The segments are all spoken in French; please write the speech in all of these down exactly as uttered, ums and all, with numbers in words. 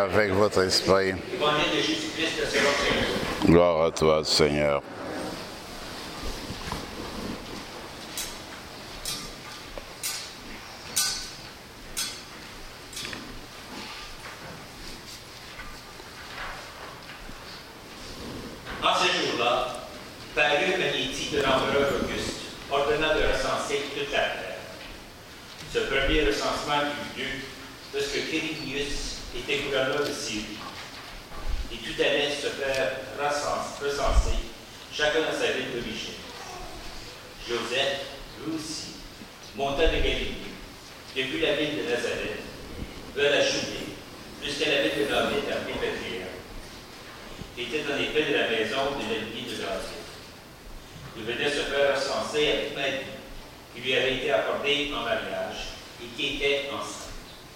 avec votre esprit. Évangile de Jésus-Christ selon Saint Luc. Gloire à toi, Seigneur. En ce jour-là, parut un édit de l'empereur Auguste, ordonnant de recenser toute la terre. Ce premier recensement eut lieu lorsque Quirinius était gouverneur de Syrie. Et tout allait se faire recenser, chacun dans sa ville d'origine. Joseph, lui aussi, monta de Galilée, depuis la ville de Nazareth, vers la Judée, jusqu'à la ville de David, appelée Bethléem. Il était en effet de la maison de l'ennemi de David. Il venait se faire recenser avec Marie, qui lui avait été accordée en mariage et qui était enceinte.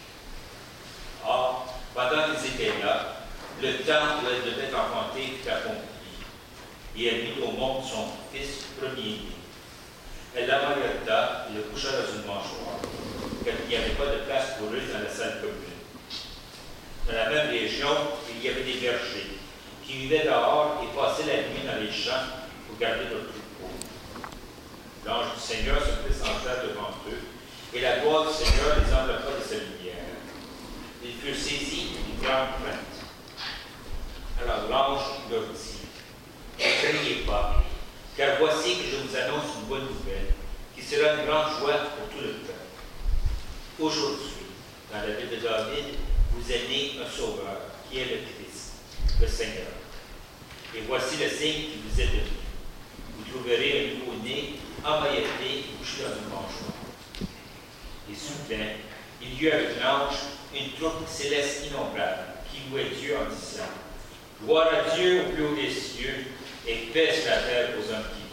Or, pendant qu'ils étaient là, le temps où elle devait enfanter fut accompli, et elle mit au monde son fils premier-né. Elle l'amariotta et le coucha dans une mangeoire, car il n'y avait pas de place pour eux dans la salle commune. Dans la même région, il y avait des bergers qui vivaient dehors et passaient la nuit dans les champs pour garder leurs troupeaux. L'ange du Seigneur se présenta devant eux, et la gloire du Seigneur les enveloppa de sa lumière. Ils furent saisis d'une grande crainte. Alors l'ange leur dit, ne craignez pas, car voici que je vous annonce une bonne nouvelle, qui sera une grande joie pour tout le peuple. Aujourd'hui, dans la ville de David, vous est né un sauveur, qui est le Christ, le Seigneur. Et voici le signe qui vous est donné. Vous trouverez un nouveau-né, emmailloté et couché dans une mangeoire. Et soudain, il y eut avec l'ange une troupe céleste innombrable, qui louait Dieu en disant, gloire à Dieu au plus haut des cieux, et paix sur la terre aux hommes qui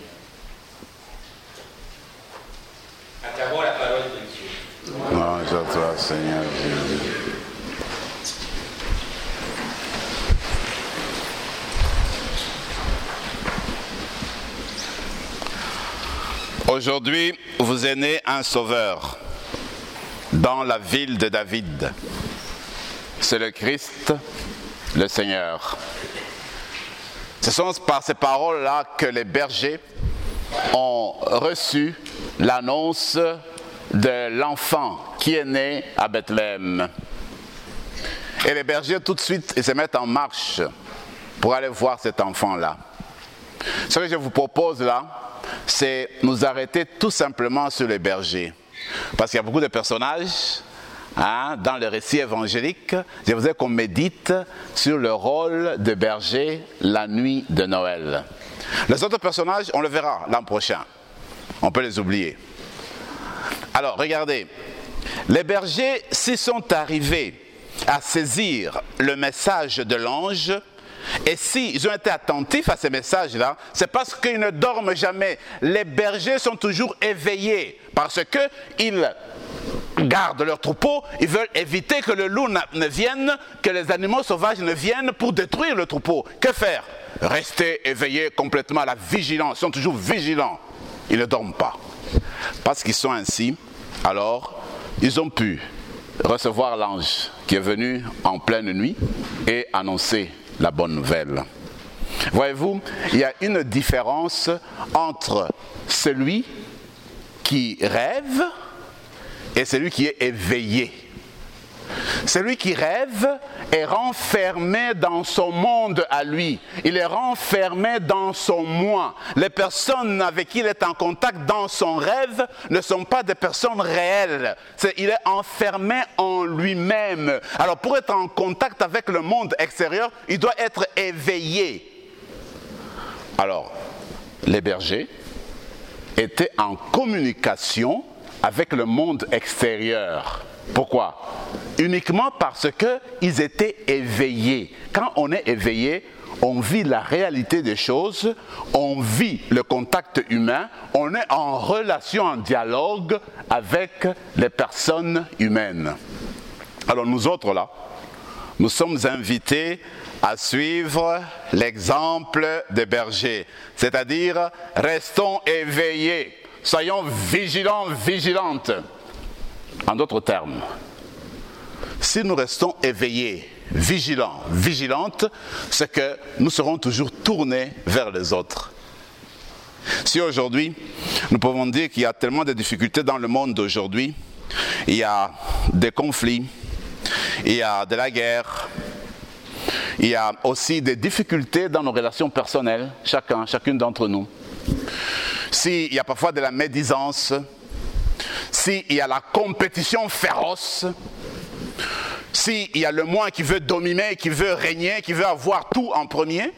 l'aiment. Acclamons la parole de Dieu. Louange à toi, Seigneur Jésus. Aujourd'hui, vous est né un sauveur dans la ville de David. C'est le Christ, le Seigneur. Ce sont par ces paroles-là que les bergers ont reçu l'annonce de l'enfant qui est né à Bethléem. Et les bergers, tout de suite, ils se mettent en marche pour aller voir cet enfant-là. Ce que je vous propose là, c'est nous arrêter tout simplement sur les bergers. Parce qu'il y a beaucoup de personnages hein, dans le récit évangélique. Je voudrais qu'on médite sur le rôle de berger la nuit de Noël. Les autres personnages, on le verra l'an prochain. On peut les oublier. Alors, regardez. Les bergers, s'ils sont arrivés à saisir le message de l'ange, et s'ils ont été attentifs à ces messages-là, c'est parce qu'ils ne dorment jamais. Les bergers sont toujours éveillés parce qu'ils gardent leurs troupeaux. Ils veulent éviter que le loup ne vienne, que les animaux sauvages ne viennent pour détruire le troupeau. Que faire? Rester éveillés complètement à la vigilance. Ils sont toujours vigilants. Ils ne dorment pas. Parce qu'ils sont ainsi, alors ils ont pu recevoir l'ange qui est venu en pleine nuit et annoncer la bonne nouvelle. Voyez-vous, il y a une différence entre celui qui rêve et celui qui est éveillé. Celui qui rêve est renfermé dans son monde à lui. Il est renfermé dans son moi. Les personnes avec qui il est en contact dans son rêve ne sont pas des personnes réelles. C'est, il est enfermé en lui-même. Alors pour être en contact avec le monde extérieur, il doit être éveillé. Alors, les bergers étaient en communication avec le monde extérieur. Pourquoi? Uniquement parce qu'ils étaient éveillés. Quand on est éveillé, on vit la réalité des choses, on vit le contact humain, on est en relation, en dialogue avec les personnes humaines. Alors nous autres là, nous sommes invités à suivre l'exemple des bergers, c'est-à-dire restons éveillés, soyons vigilants, vigilantes. En d'autres termes, si nous restons éveillés, vigilants, vigilantes, c'est que nous serons toujours tournés vers les autres. Si aujourd'hui, nous pouvons dire qu'il y a tellement de difficultés dans le monde d'aujourd'hui, il y a des conflits, il y a de la guerre, il y a aussi des difficultés dans nos relations personnelles, chacun, chacune d'entre nous. S'il y a parfois de la médisance, s'il y a la compétition féroce, s'il y a le moi qui veut dominer, qui veut régner, qui veut avoir tout en premier,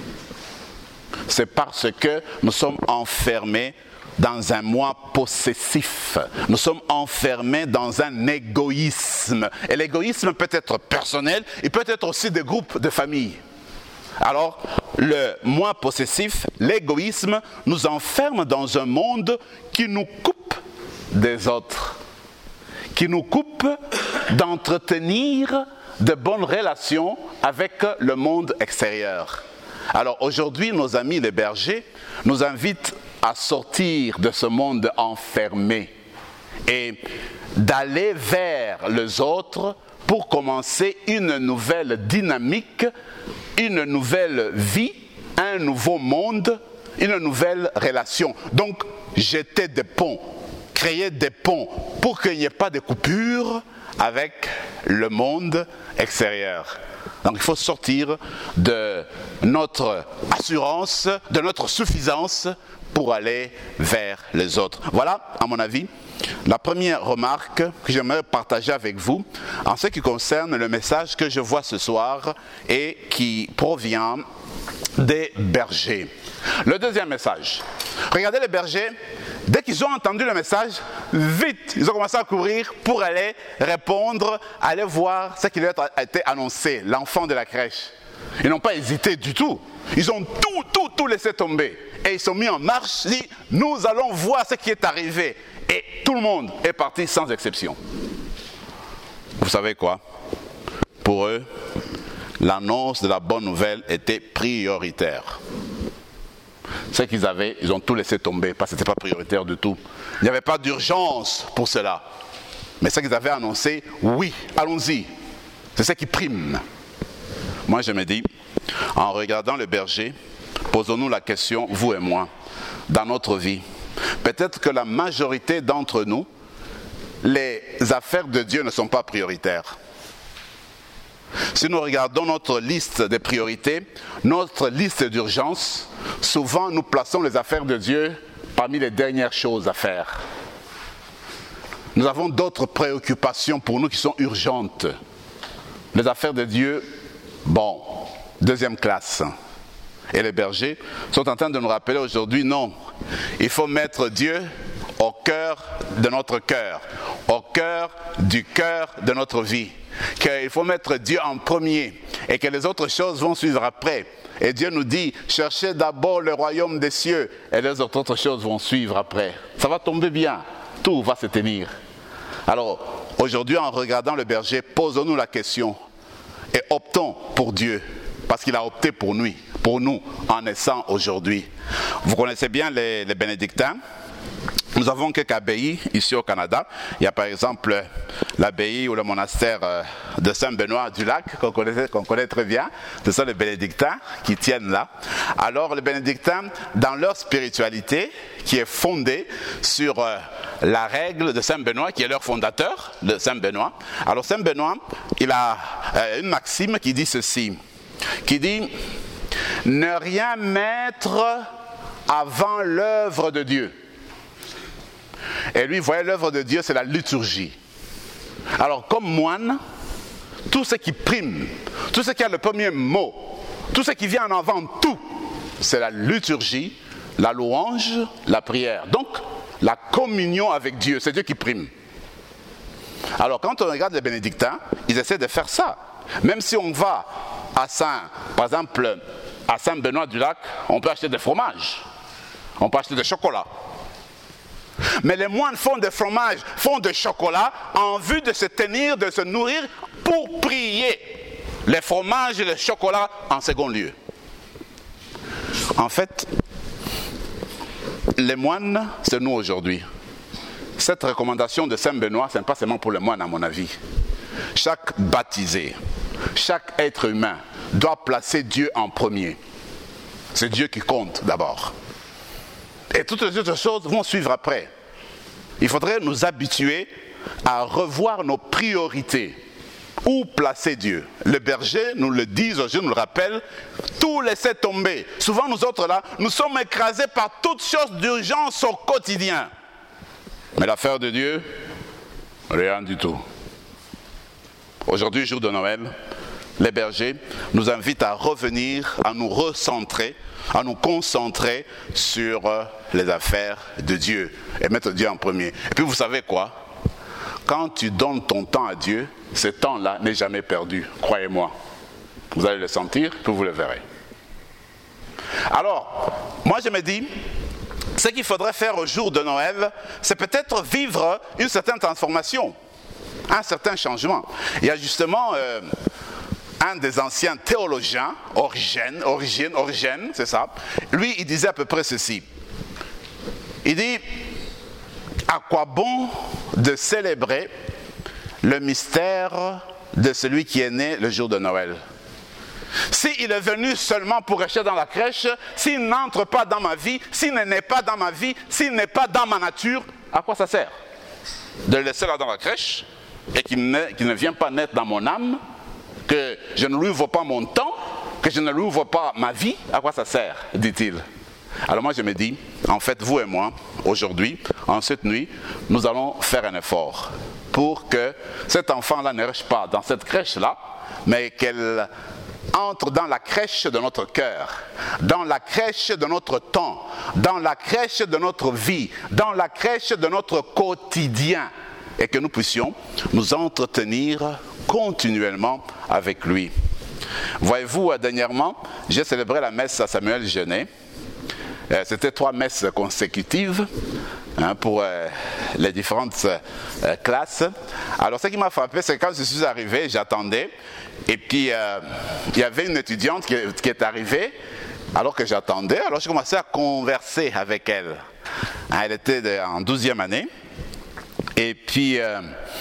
c'est parce que nous sommes enfermés dans un moi possessif. Nous sommes enfermés dans un égoïsme. Et l'égoïsme peut être personnel, il peut être aussi des groupes de famille. Alors, le moi possessif, l'égoïsme, nous enferme dans un monde qui nous coupe des autres, qui nous coupe d'entretenir de bonnes relations avec le monde extérieur. Alors aujourd'hui, nos amis les bergers nous invitent à sortir de ce monde enfermé et d'aller vers les autres pour commencer une nouvelle dynamique, une nouvelle vie, un nouveau monde, une nouvelle relation. Donc, jeter des ponts, créer des ponts pour qu'il n'y ait pas de coupure avec le monde extérieur. Donc il faut sortir de notre assurance, de notre suffisance pour aller vers les autres. Voilà, à mon avis, la première remarque que j'aimerais partager avec vous en ce qui concerne le message que je vois ce soir et qui provient des bergers. Le deuxième message. Regardez les bergers, dès qu'ils ont entendu le message, vite, ils ont commencé à courir pour aller répondre, aller voir ce qui leur a été annoncé, l'enfant de la crèche. Ils n'ont pas hésité du tout. Ils ont tout, tout, tout laissé tomber. Et ils sont mis en marche, dit, nous allons voir ce qui est arrivé. Et tout le monde est parti sans exception. Vous savez quoi? Pour eux, l'annonce de la bonne nouvelle était prioritaire. Ce qu'ils avaient, ils ont tout laissé tomber parce que ce n'était pas prioritaire du tout. Il n'y avait pas d'urgence pour cela. Mais ce qu'ils avaient annoncé, oui, allons-y. C'est ce qui prime. Moi, je me dis, en regardant le berger, posons-nous la question, vous et moi, dans notre vie. Peut-être que la majorité d'entre nous, les affaires de Dieu ne sont pas prioritaires. Si nous regardons notre liste de priorités, notre liste d'urgence, souvent nous plaçons les affaires de Dieu parmi les dernières choses à faire. Nous avons d'autres préoccupations pour nous qui sont urgentes. Les affaires de Dieu, bon, deuxième classe. Et les bergers sont en train de nous rappeler aujourd'hui, non, il faut mettre Dieu au cœur de notre cœur, au cœur du cœur de notre vie. Qu'il faut mettre Dieu en premier et que les autres choses vont suivre après. Et Dieu nous dit, cherchez d'abord le royaume des cieux et les autres choses vont suivre après. Ça va tomber bien, tout va se tenir. Alors, aujourd'hui, en regardant le berger, posons-nous la question et optons pour Dieu, parce qu'il a opté pour nous, pour nous en naissant aujourd'hui. Vous connaissez bien les, les bénédictins. Nous avons quelques abbayes ici au Canada. Il y a par exemple l'abbaye ou le monastère de Saint-Benoît-du-Lac qu'on connaît, qu'on connaît très bien. Ce sont les bénédictins qui tiennent là. Alors les bénédictins, dans leur spiritualité, qui est fondée sur euh, la règle de Saint-Benoît, qui est leur fondateur, de Saint-Benoît. Alors Saint-Benoît, il a euh, une maxime qui dit ceci, qui dit « Ne rien mettre avant l'œuvre de Dieu ». Et lui, vous voyez, l'œuvre de Dieu, c'est la liturgie. Alors, comme moine, tout ce qui prime, tout ce qui a le premier mot, tout ce qui vient en avant, tout, c'est la liturgie, la louange, la prière. Donc, la communion avec Dieu, c'est Dieu qui prime. Alors, quand on regarde les bénédictins, ils essaient de faire ça. Même si on va à Saint, par exemple, à Saint-Benoît-du-Lac, on peut acheter des fromages, on peut acheter des chocolats. Mais les moines font des fromages, font des chocolats en vue de se tenir, de se nourrir pour prier. Les fromages et le chocolat en second lieu. En fait, les moines, c'est nous aujourd'hui. Cette recommandation de Saint Benoît, ce n'est pas seulement pour les moines à mon avis. Chaque baptisé, chaque être humain doit placer Dieu en premier. C'est Dieu qui compte d'abord. Et toutes les autres choses vont suivre après. Il faudrait nous habituer à revoir nos priorités. Où placer Dieu? Le berger nous le dit, je nous le rappelle, tout laisser tomber. Souvent nous autres là, nous sommes écrasés par toutes choses d'urgence au quotidien. Mais l'affaire de Dieu, rien du tout. Aujourd'hui, jour de Noël, les bergers nous invitent à revenir, à nous recentrer, à nous concentrer sur les affaires de Dieu et mettre Dieu en premier. Et puis vous savez quoi? Quand tu donnes ton temps à Dieu, ce temps-là n'est jamais perdu, croyez-moi. Vous allez le sentir, puis vous le verrez. Alors, moi je me dis, ce qu'il faudrait faire au jour de Noël, c'est peut-être vivre une certaine transformation, un certain changement. Il y a justement euh, un des anciens théologiens, Origène, Origène, Origène, c'est ça. Lui, il disait à peu près ceci. Il dit, à quoi bon de célébrer le mystère de celui qui est né le jour de Noël? S'il est venu seulement pour rester dans la crèche, s'il n'entre pas dans ma vie, s'il n'est pas dans ma vie, s'il n'est pas dans ma nature, à quoi ça sert? De le laisser là dans la crèche et qu'il ne, qu'il ne vient pas naître dans mon âme, que je ne lui ouvre pas mon temps, que je ne lui ouvre pas ma vie, à quoi ça sert, dit-il. Alors moi je me dis, en fait vous et moi, aujourd'hui, en cette nuit, nous allons faire un effort pour que cet enfant-là ne reste pas dans cette crèche-là, mais qu'elle entre dans la crèche de notre cœur, dans la crèche de notre temps, dans la crèche de notre vie, dans la crèche de notre quotidien, et que nous puissions nous entretenir continuellement avec lui. Voyez-vous, dernièrement, j'ai célébré la messe à Samuel Genet. C'était trois messes consécutives hein, pour euh, les différentes euh, classes. Alors ce qui m'a frappé, c'est quand je suis arrivé, j'attendais, et puis euh, il y avait une étudiante qui, qui est arrivée, alors que j'attendais, alors j'ai commencé à converser avec elle. Hein, elle était de, en douzième année, et puis... Euh,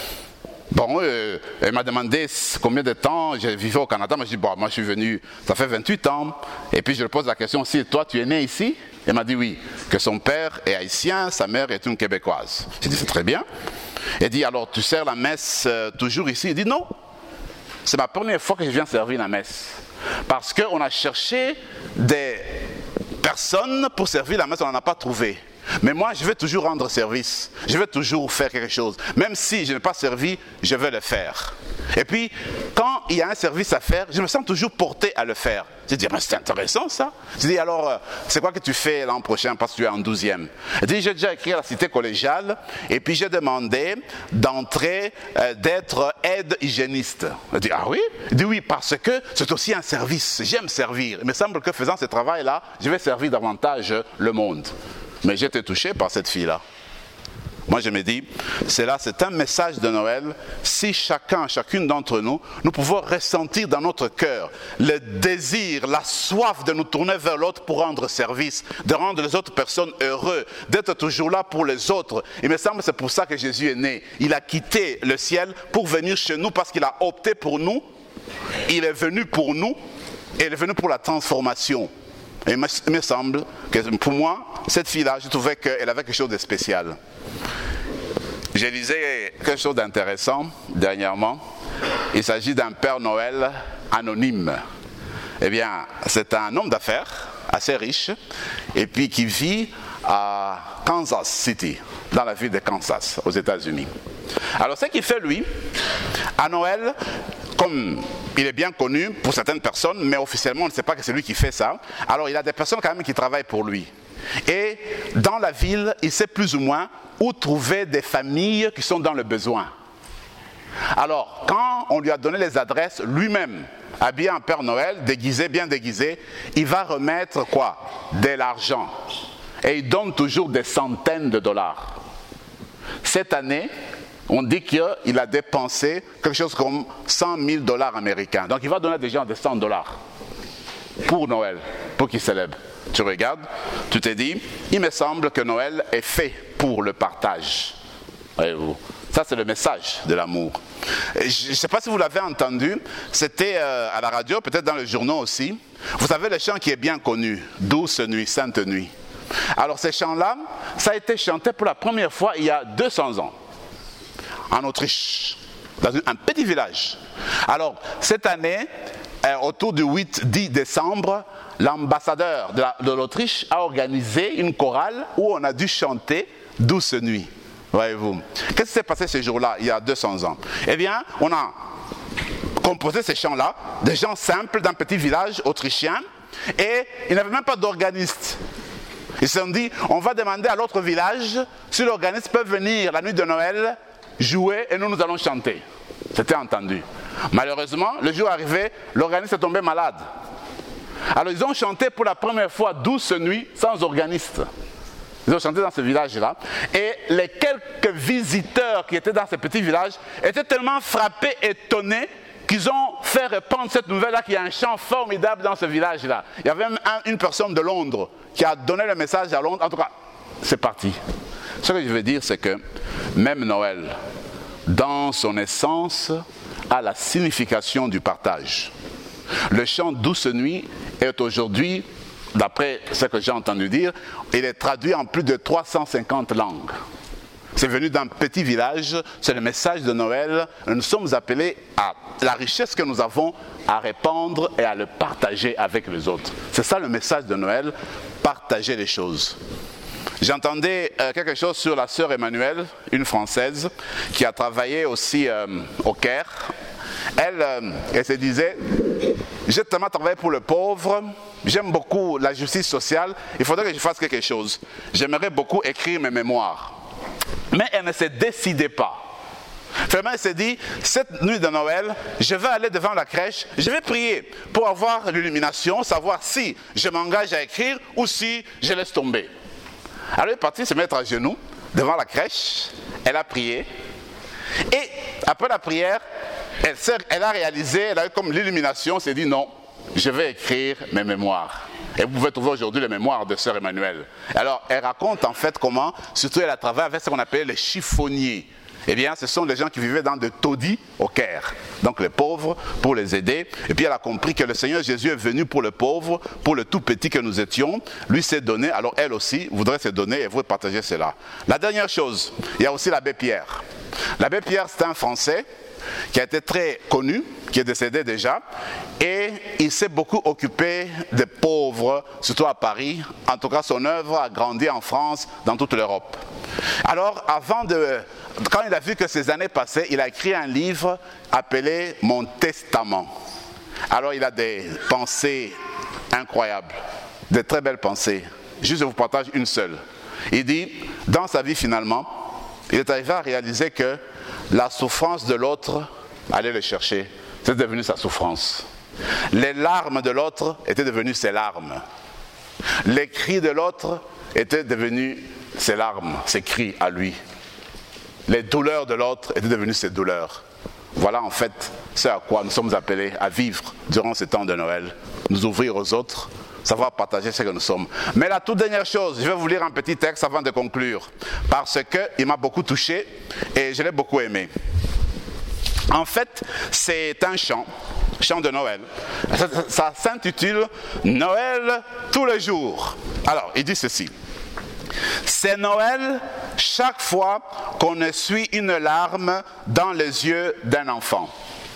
Bon, euh, elle m'a demandé combien de temps je vivais au Canada. Moi, je dis, bon, moi, je suis venu, ça fait vingt-huit ans. Et puis, je lui pose la question, si toi, tu es né ici? Elle m'a dit oui, que son père est haïtien, sa mère est une Québécoise. J'ai dit, c'est très bien. Elle dit, alors, tu sers la messe euh, toujours ici? Il dit, non, c'est ma première fois que je viens servir la messe. Parce qu'on a cherché des personnes pour servir la messe, on n'en a pas trouvé. Mais moi, je vais toujours rendre service. Je vais toujours faire quelque chose. Même si je n'ai pas servi, je vais le faire. Et puis, quand il y a un service à faire, je me sens toujours porté à le faire. Je dis, mais c'est intéressant ça. Je dis, alors, c'est quoi que tu fais l'an prochain parce que tu es en douzième? Je dis, j'ai déjà écrit à la cité collégiale et puis j'ai demandé d'entrer, euh, d'être aide hygiéniste. Je dis, ah oui? Je dis, oui, parce que c'est aussi un service. J'aime servir. Il me semble que faisant ce travail-là, je vais servir davantage le monde. Mais j'étais touché par cette fille-là. Moi, je me dis, c'est là, c'est un message de Noël. Si chacun, chacune d'entre nous, nous pouvons ressentir dans notre cœur le désir, la soif de nous tourner vers l'autre pour rendre service, de rendre les autres personnes heureuses, d'être toujours là pour les autres. Il me semble que c'est pour ça que Jésus est né. Il a quitté le ciel pour venir chez nous parce qu'il a opté pour nous. Il est venu pour nous et il est venu pour la transformation. Et il me semble que pour moi, cette fille-là, je trouvais qu'elle avait quelque chose de spécial. J'ai lisé quelque chose d'intéressant dernièrement. Il s'agit d'un Père Noël anonyme. Eh bien, c'est un homme d'affaires assez riche et puis qui vit à Kansas City, dans la ville de Kansas, aux États-Unis. Alors, ce qu'il fait, lui, à Noël, comme il est bien connu pour certaines personnes, mais officiellement, on ne sait pas que c'est lui qui fait ça. Alors, il y a des personnes quand même qui travaillent pour lui. Et dans la ville, il sait plus ou moins où trouver des familles qui sont dans le besoin. Alors, quand on lui a donné les adresses, lui-même, habillé en Père Noël, déguisé, bien déguisé, il va remettre quoi? De l'argent. Et il donne toujours des centaines de dollars. Cette année, on dit qu'il a dépensé quelque chose comme cent mille dollars américains. Donc il va donner à des gens des cent dollars pour Noël, pour qu'ils célèbrent. Tu regardes, tu te dis, il me semble que Noël est fait pour le partage. Voyez-vous. Ça, c'est le message de l'amour. Et je ne sais pas si vous l'avez entendu, c'était euh, à la radio, peut-être dans les journaux aussi. Vous savez le chant qui est bien connu, « Douce nuit, sainte nuit ». Alors ces chants-là, ça a été chanté pour la première fois il y a deux cents ans, en Autriche, dans un petit village. Alors cette année, euh, autour du huit dix décembre, l'ambassadeur de, la, de l'Autriche a organisé une chorale où on a dû chanter « Douce nuit ». Voyez-vous. Qu'est-ce qui s'est passé ce jour-là, il y a deux cents ans? Eh bien, on a composé ces chants-là, des gens simples d'un petit village autrichien, et il n'y avait même pas d'organiste. Ils se sont dit, on va demander à l'autre village si l'organiste peut venir la nuit de Noël, jouer, et nous, nous allons chanter. C'était entendu. Malheureusement, le jour arrivé, l'organiste est tombé malade. Alors, ils ont chanté pour la première fois « Douce nuit » sans organiste. Ils ont chanté dans ce village-là. Et les quelques visiteurs qui étaient dans ce petit village étaient tellement frappés, étonnés, qu'ils ont fait répandre cette nouvelle-là qu'il y a un chant formidable dans ce village-là. Il y avait même un, une personne de Londres qui a donné le message à Londres. En tout cas, c'est parti. Ce que je veux dire, c'est que même Noël, dans son essence, a la signification du partage. Le chant « Douce nuit » est aujourd'hui, d'après ce que j'ai entendu dire, il est traduit en plus de trois cent cinquante langues. C'est venu d'un petit village, c'est le message de Noël. Nous sommes appelés à la richesse que nous avons à répandre et à le partager avec les autres. C'est ça le message de Noël, partager les choses. J'entendais euh, quelque chose sur la sœur Emmanuelle, une Française, qui a travaillé aussi euh, au Caire. Elle, euh, elle se disait, j'ai tellement travaillé pour le pauvre, j'aime beaucoup la justice sociale, il faudrait que je fasse quelque chose. J'aimerais beaucoup écrire mes mémoires. Mais elle ne se décidait pas. Finalement, elle s'est dit, cette nuit de Noël, je vais aller devant la crèche, je vais prier pour avoir l'illumination, savoir si je m'engage à écrire ou si je laisse tomber. Alors elle est partie se mettre à genoux devant la crèche, elle a prié, et après la prière, elle, elle a réalisé, elle a eu comme l'illumination, elle s'est dit non, je vais écrire mes mémoires. Et vous pouvez trouver aujourd'hui les mémoires de sœur Emmanuelle. Alors, elle raconte en fait comment, surtout elle a travaillé avec ce qu'on appelait les chiffonniers. Eh bien, ce sont les gens qui vivaient dans des taudis au Caire. Donc les pauvres, pour les aider. Et puis elle a compris que le Seigneur Jésus est venu pour le pauvre, pour le tout petit que nous étions. Lui s'est donné, alors elle aussi voudrait se donner et voudrait partager cela. La dernière chose, il y a aussi l'abbé Pierre. L'abbé Pierre, c'est un Français qui a été très connu, qui est décédé déjà, et il s'est beaucoup occupé des pauvres, surtout à Paris. En tout cas, son œuvre a grandi en France, dans toute l'Europe. Alors, avant de, quand il a vu que ces années passaient, il a écrit un livre appelé « Mon Testament ». Alors, il a des pensées incroyables, des très belles pensées. Juste, je vous partage une seule. Il dit, dans sa vie finalement, il est arrivé à réaliser que la souffrance de l'autre allait le chercher. C'est devenu sa souffrance. Les larmes de l'autre étaient devenues ses larmes. Les cris de l'autre étaient devenus ses larmes, ses cris à lui. Les douleurs de l'autre étaient devenues ses douleurs. Voilà en fait ce à quoi nous sommes appelés à vivre durant ce temps de Noël. Nous ouvrir aux autres, savoir partager ce que nous sommes. Mais la toute dernière chose, je vais vous lire un petit texte avant de conclure, parce qu'il m'a beaucoup touché et je l'ai beaucoup aimé. En fait, c'est un chant, chant de Noël. Ça, ça, ça s'intitule « Noël tous les jours ». Alors, il dit ceci. « C'est Noël chaque fois qu'on essuie une larme dans les yeux d'un enfant.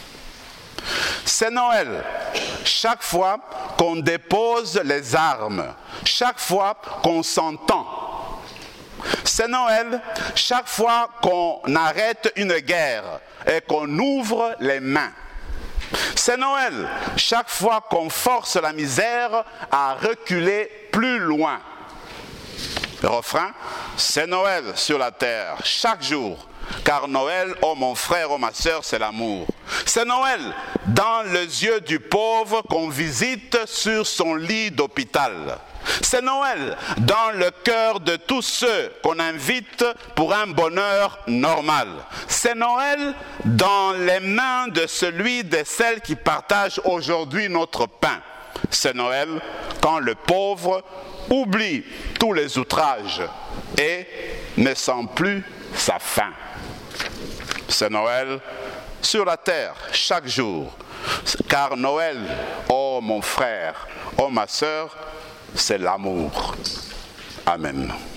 C'est Noël chaque fois qu'on dépose les armes, chaque fois qu'on s'entend. C'est Noël chaque fois qu'on arrête une guerre et qu'on ouvre les mains. C'est Noël chaque fois qu'on force la misère à reculer plus loin. Le refrain, c'est Noël sur la terre chaque jour. Car Noël, oh mon frère, oh ma sœur, c'est l'amour. C'est Noël dans les yeux du pauvre qu'on visite sur son lit d'hôpital. C'est Noël dans le cœur de tous ceux qu'on invite pour un bonheur normal. C'est Noël dans les mains de celui de celles qui partagent aujourd'hui notre pain. C'est Noël quand le pauvre oublie tous les outrages et ne sent plus sa fin. C'est Noël sur la terre, chaque jour. Car Noël, oh mon frère, oh ma sœur, c'est l'amour. Amen.